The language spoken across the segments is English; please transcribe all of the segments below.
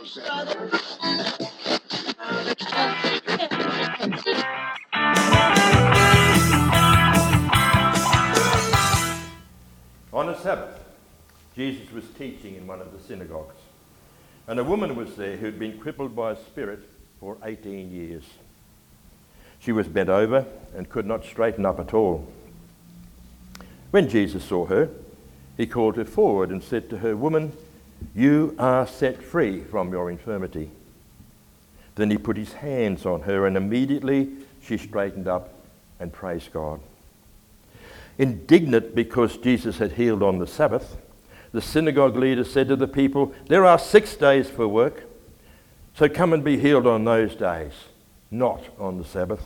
On a Sabbath, Jesus was teaching in one of the synagogues, and a woman was there who had been crippled by a spirit for 18 years. She was bent over and could not straighten up at all. When Jesus saw her, he called her forward and said to her, "Woman, you are set free from your infirmity." Then he put his hands on her, and immediately she straightened up and praised God. Indignant because Jesus had healed on the Sabbath, the synagogue leader said to the people, "There are 6 days for work, so come and be healed on those days, not on the Sabbath."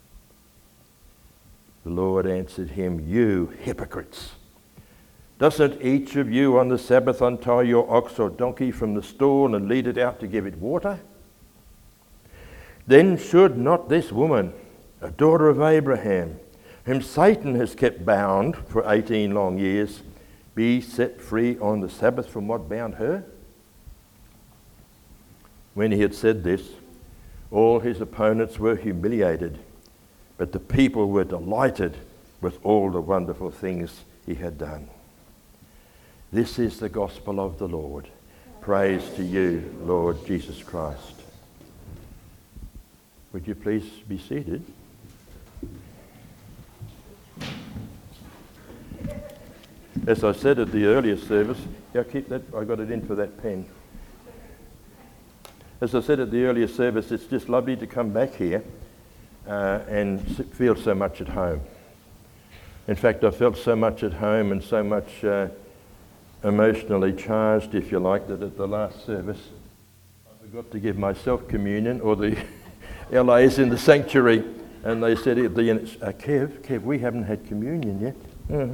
The Lord answered him, "You hypocrites! Doesn't each of you on the Sabbath untie your ox or donkey from the stall and lead it out to give it water? Then should not this woman, a daughter of Abraham, whom Satan has kept bound for 18 long years, be set free on the Sabbath from what bound her?" When he had said this, all his opponents were humiliated, but the people were delighted with all the wonderful things he had done. This is the gospel of the Lord. Praise to you, Lord Jesus Christ. Would you please be seated? As I said at the earlier service, yeah, keep that, I got it in for that pen. As I said at the earlier service, it's just lovely to come back here and feel so much at home. In fact, I felt so much at home and so much emotionally charged, if you like, that at the last service I forgot to give myself communion, or the LAs in the sanctuary, and they said at the end, Kev, we haven't had communion yet.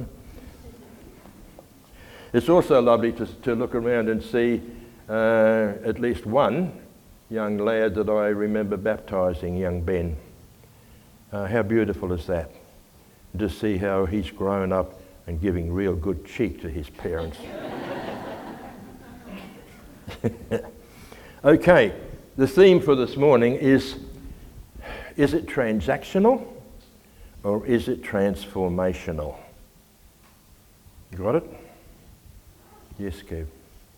It's also lovely to look around and see at least one young lad that I remember baptising, young Ben. How beautiful is that? To see how he's grown up and giving real good cheek to his parents. Okay, the theme for this morning is it transactional or is it transformational? You got it? Yes, Kev.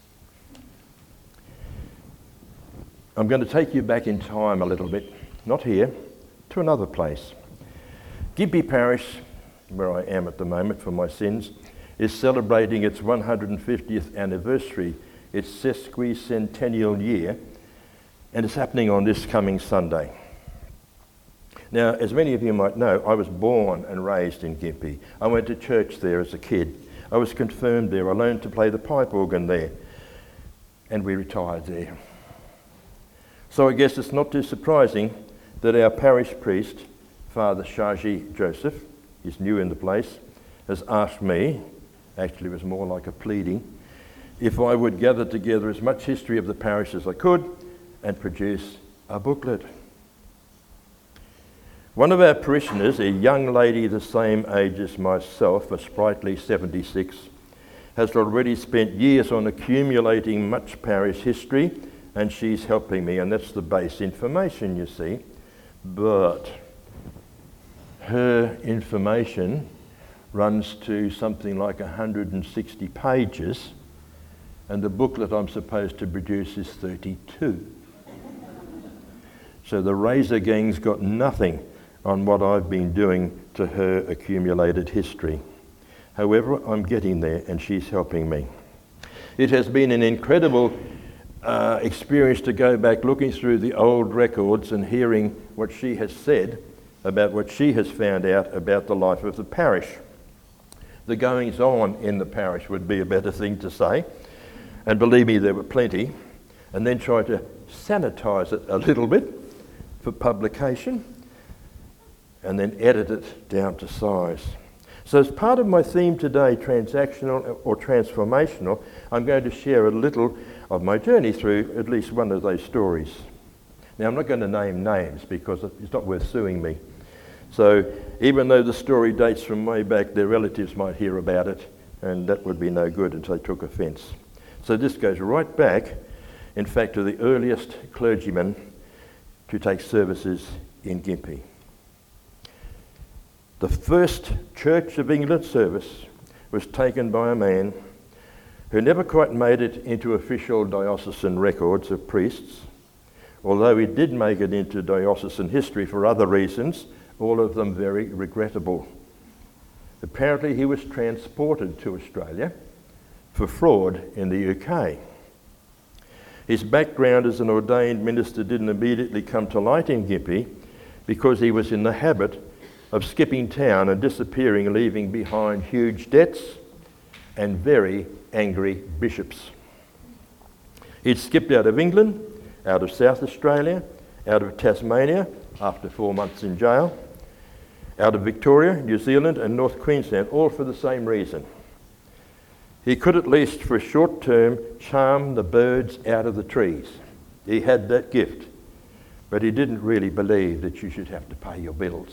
I'm going to take you back in time a little bit, not here, to another place. Gimpy Parish, where I am at the moment for my sins, is celebrating its 150th anniversary, its sesquicentennial year, and it's happening on this coming Sunday. Now, as many of you might know, I was born and raised in Gympie. I went to church there as a kid. I was confirmed there. I learned to play the pipe organ there, and we retired there. So I guess it's not too surprising that our parish priest, Father Shaji Joseph, he's new in the place, has asked me, actually it was more like a pleading, if I would gather together as much history of the parish as I could and produce a booklet. One of our parishioners, a young lady the same age as myself, a sprightly 76, has already spent years on accumulating much parish history, and she's helping me, and that's the base information, you see. But her information runs to something like 160 pages, and the booklet I'm supposed to produce is 32. So the Razor Gang's got nothing on what I've been doing to her accumulated history. However, I'm getting there, and she's helping me. It has been an incredible experience to go back looking through the old records and hearing what she has said about what she has found out about the life of the parish. The goings on in the parish would be a better thing to say, and believe me, there were plenty, and then try to sanitise it a little bit for publication, and then edit it down to size. So as part of my theme today, transactional or transformational, I'm going to share a little of my journey through at least one of those stories. Now, I'm not going to name names because it's not worth suing me. So even though the story dates from way back, their relatives might hear about it, and that would be no good if they took offence. So this goes right back in fact, to the earliest clergymen to take services in Gympie. The first Church of England service was taken by a man who never quite made it into official diocesan records of priests, although he did make it into diocesan history for other reasons, all of them very regrettable. Apparently he was transported to Australia for fraud in the UK. His background as an ordained minister didn't immediately come to light in Gympie because he was in the habit of skipping town and disappearing, leaving behind huge debts and very angry bishops. He'd skipped out of England, out of South Australia, out of Tasmania after 4 months in jail, out of Victoria, New Zealand and North Queensland, all for the same reason. He could at least for a short term charm the birds out of the trees. He had that gift, but he didn't really believe that you should have to pay your bills.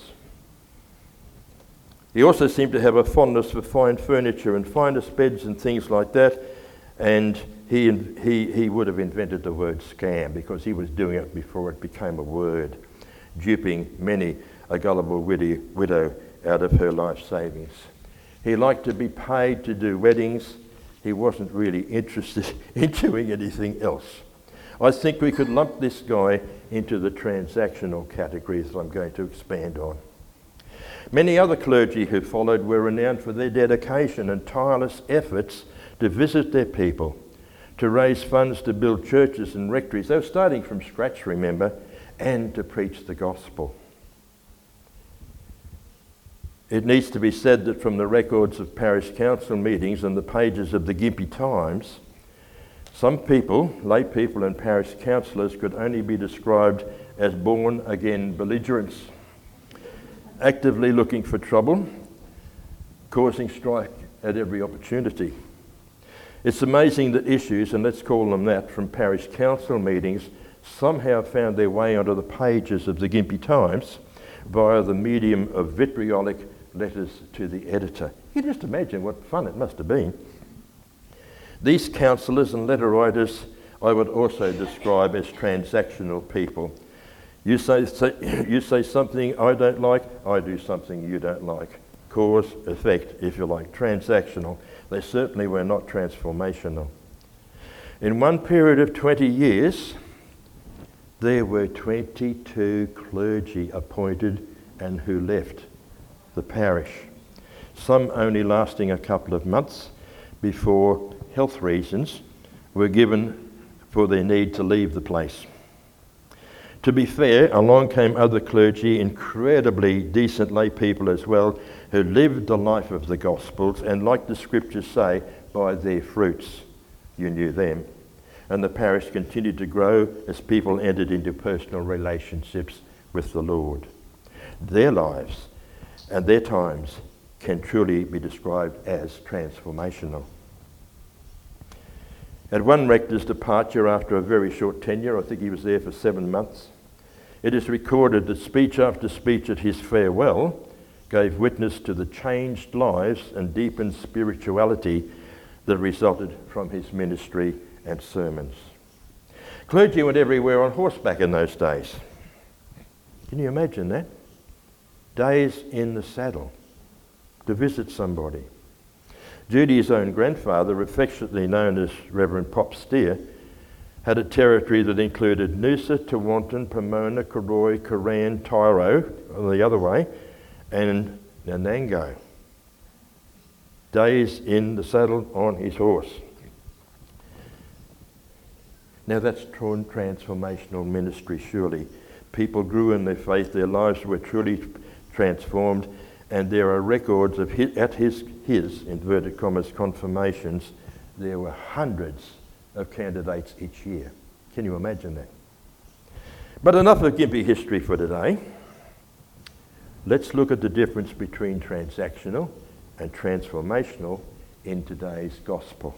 He also seemed to have a fondness for fine furniture and finest beds and things like that, and he would have invented the word scam because he was doing it before it became a word, duping many a gullible widow out of her life savings. He liked to be paid to do weddings. He wasn't really interested in doing anything else. I think we could lump this guy into the transactional categories that I'm going to expand on. Many other clergy who followed were renowned for their dedication and tireless efforts to visit their people, to raise funds to build churches and rectories. They were starting from scratch, remember, and to preach the gospel. It needs to be said that from the records of parish council meetings and the pages of the Gympie Times, some people, lay people and parish councillors, could only be described as born-again belligerents, actively looking for trouble, causing strife at every opportunity. It's amazing that issues, and let's call them that, from parish council meetings somehow found their way onto the pages of the Gympie Times via the medium of vitriolic letters to the editor. You can just imagine what fun it must have been. These councillors and letter writers I would also describe as transactional people. You say something I don't like, I do something you don't like. Cause, effect, if you like, transactional. They certainly were not transformational. In one period of 20 years, there were 22 clergy appointed and who left the parish, some only lasting a couple of months before health reasons were given for their need to leave the place. To be fair, along came other clergy, incredibly decent lay people as well, who lived the life of the Gospels, and like the scriptures say, by their fruits you knew them. And the parish continued to grow as people entered into personal relationships with the Lord. Their lives and their times can truly be described as transformational. At one rector's departure after a very short tenure, I think he was there for 7 months, it is recorded that speech after speech at his farewell gave witness to the changed lives and deepened spirituality that resulted from his ministry and sermons. Clergy went everywhere on horseback in those days. Can you imagine that? Days in the saddle to visit somebody. Judy's own grandfather, affectionately known as Reverend Pop Steer, had a territory that included Noosa, Tewantin, Pomona, Karoi, Koran, Tyro, the other way, and Nanango. Days in the saddle on his horse. Now that's transformational ministry, surely. People grew in their faith, their lives were truly transformed, and there are records of his inverted commas, confirmations. There were hundreds of candidates each year. Can you imagine that? But enough of Gympie history for today. Let's look at the difference between transactional and transformational in today's gospel.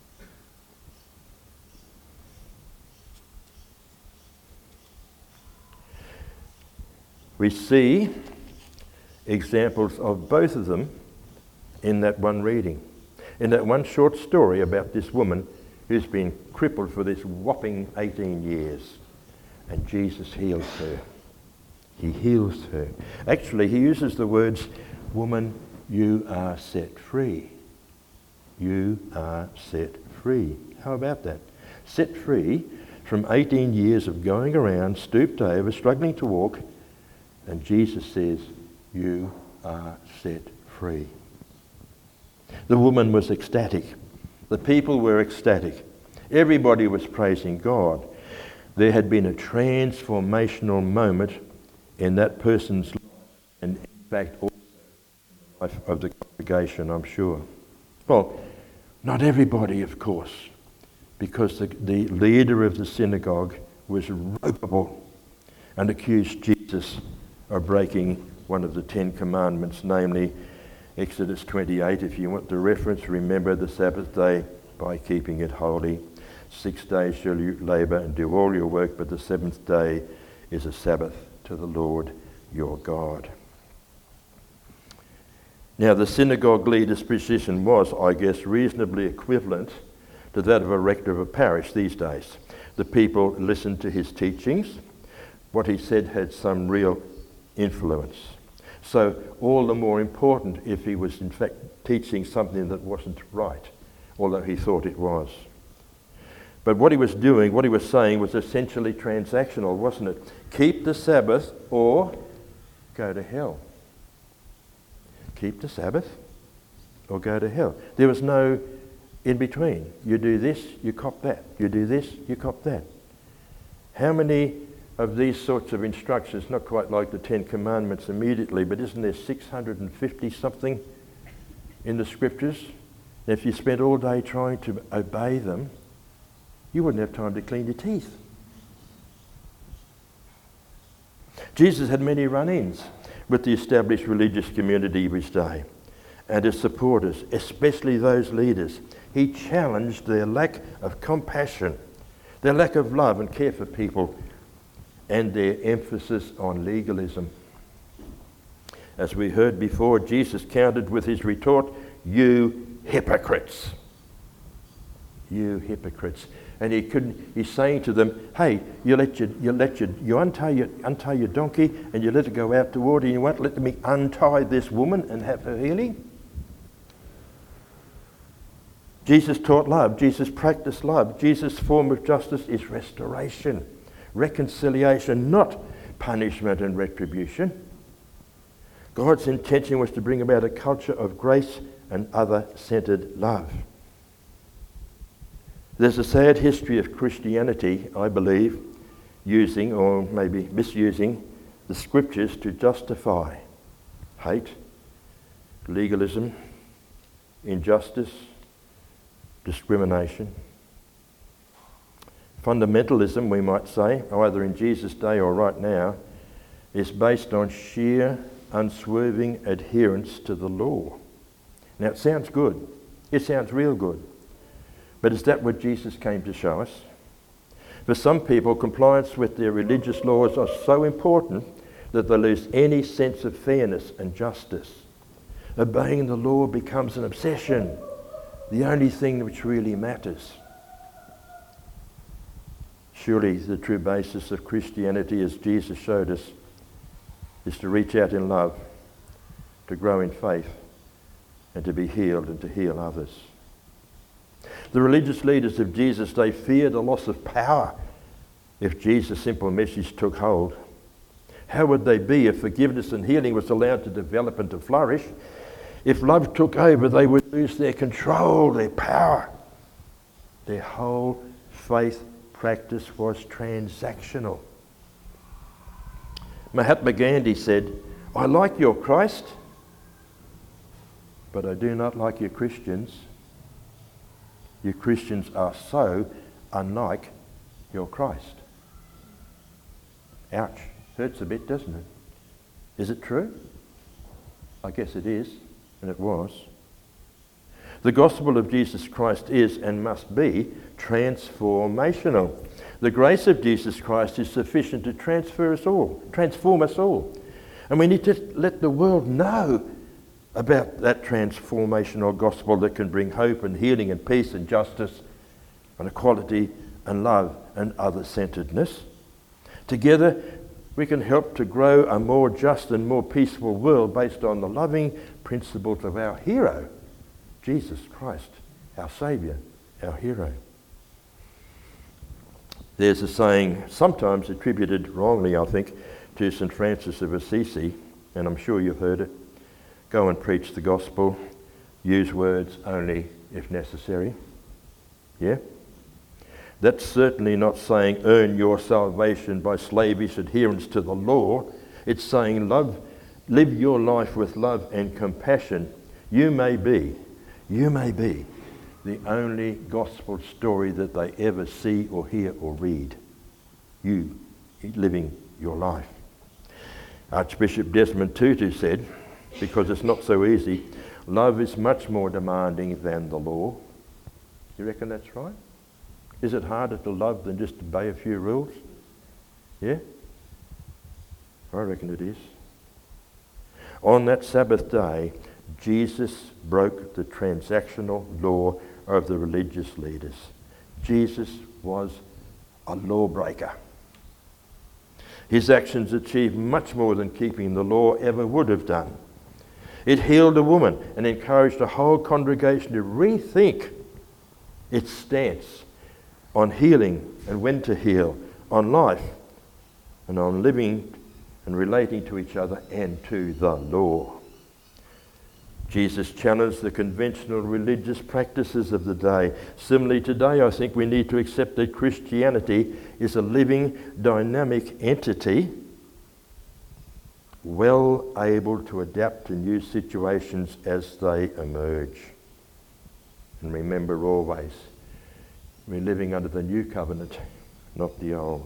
We see examples of both of them in that one reading, in that one short story about this woman who's been crippled for this whopping 18 years. And Jesus heals her. He heals her. Actually, he uses the words, "Woman, you are set free." You are set free. How about that? Set free from 18 years of going around, stooped over, struggling to walk, and Jesus says, you are set free. The woman was ecstatic. The people were ecstatic. Everybody was praising God. There had been a transformational moment in that person's life, and in fact also in the life of the congregation, I'm sure. Well, not everybody, of course, because the leader of the synagogue was ropeable and accused Jesus of breaking one of the 10 commandments, namely Exodus 28. If you want the reference, remember the Sabbath day by keeping it holy. 6 days shall you labour and do all your work, but the 7th day is a Sabbath to the Lord your God. Now, the synagogue leader's position was, I guess, reasonably equivalent to that of a rector of a parish these days. The people listened to his teachings. What he said had some real influence. So all the more important if he was in fact teaching something that wasn't right, although he thought it was. But what he was doing, what he was saying was essentially transactional, wasn't it? Keep the Sabbath or go to hell. Keep the Sabbath or go to hell. There was no in between. You do this, you cop that. You do this, you cop that. How many of these sorts of instructions, not quite like the 10 Commandments immediately, but isn't there 650 something in the Scriptures? And if you spent all day trying to obey them, you wouldn't have time to clean your teeth. Jesus had many run-ins with the established religious community of his day and his supporters, especially those leaders. He challenged their lack of compassion, their lack of love and care for people, and their emphasis on legalism. As we heard before, Jesus countered with his retort, "You hypocrites. You hypocrites." And he's saying to them, hey, you untie your donkey and you let it go out to water, and you won't let me untie this woman and have her healing? Jesus taught love. Jesus practiced love. Jesus' form of justice is restoration, reconciliation, not punishment and retribution. God's intention was to bring about a culture of grace and other-centered love. There's a sad history of Christianity, I believe, using or maybe misusing the Scriptures to justify hate, legalism, injustice, discrimination. Fundamentalism, we might say, either in Jesus' day or right now, is based on sheer, unswerving adherence to the law. Now, it sounds good. It sounds real good. But is that what Jesus came to show us? For some people, compliance with their religious laws are so important that they lose any sense of fairness and justice. Obeying the law becomes an obsession, the only thing which really matters. Surely the true basis of Christianity, as Jesus showed us, is to reach out in love, to grow in faith, and to be healed and to heal others. The religious leaders of Jesus' day feared the loss of power if Jesus' simple message took hold. How would they be if forgiveness and healing was allowed to develop and to flourish? If love took over, they would lose their control, their power. Their whole faith practice was transactional. Mahatma Gandhi said, "I like your Christ, but I do not like your Christians. You Christians are so unlike your Christ." Ouch. Hurts a bit, doesn't it? Is it true? I guess it is, and it was. The gospel of Jesus Christ is and must be transformational. The grace of Jesus Christ is sufficient to transform us all. And we need to let the world know about that transformational gospel that can bring hope and healing and peace and justice and equality and love and other-centeredness. Together, we can help to grow a more just and more peaceful world based on the loving principles of our hero, Jesus Christ, our Saviour, our hero. There's a saying, sometimes attributed wrongly, I think, to St. Francis of Assisi, and I'm sure you've heard it. Go and preach the gospel. Use words only if necessary. Yeah? That's certainly not saying earn your salvation by slavish adherence to the law. It's saying live your life with love and compassion. You may be the only gospel story that they ever see or hear or read. You living your life. Archbishop Desmond Tutu said, because it's not so easy, love is much more demanding than the law. You reckon that's right? Is it harder to love than just obey a few rules? Yeah? I reckon it is. On that Sabbath day, Jesus broke the transactional law of the religious leaders. Jesus was a lawbreaker. His actions achieved much more than keeping the law ever would have done. It healed a woman and encouraged a whole congregation to rethink its stance on healing and when to heal, on life and on living and relating to each other and to the law. Jesus challenged the conventional religious practices of the day. Similarly, today I think we need to accept that Christianity is a living, dynamic entity, well able to adapt to new situations as they emerge. And remember always, we're living under the new covenant, not the old.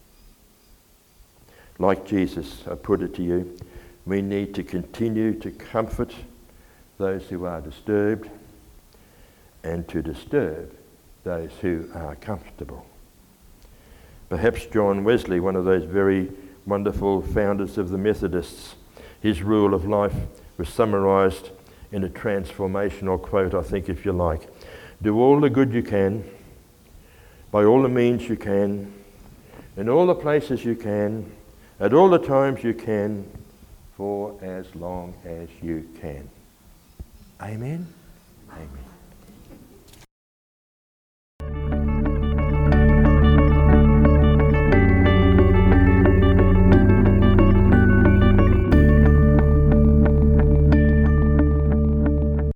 Like Jesus, I put it to you, we need to continue to comfort those who are disturbed and to disturb those who are comfortable. Perhaps John Wesley, one of those very wonderful founders of the Methodists, his rule of life was summarised in a transformational quote, I think, if you like. Do all the good you can, by all the means you can, in all the places you can, at all the times you can, for as long as you can. Amen? Amen.